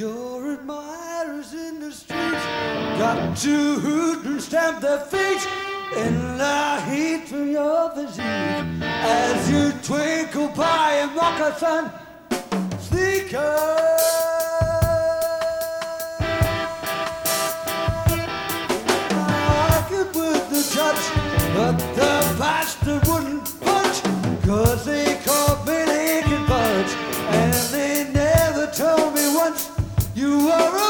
Your admirers in the streets got to hoot and stamp their feet in the heat from your physique as you twinkle by in moccasin sneakers. I could with the touch, but the bastard wouldn't budge, 'cause they called me Lincoln Budge, and they never told me once you were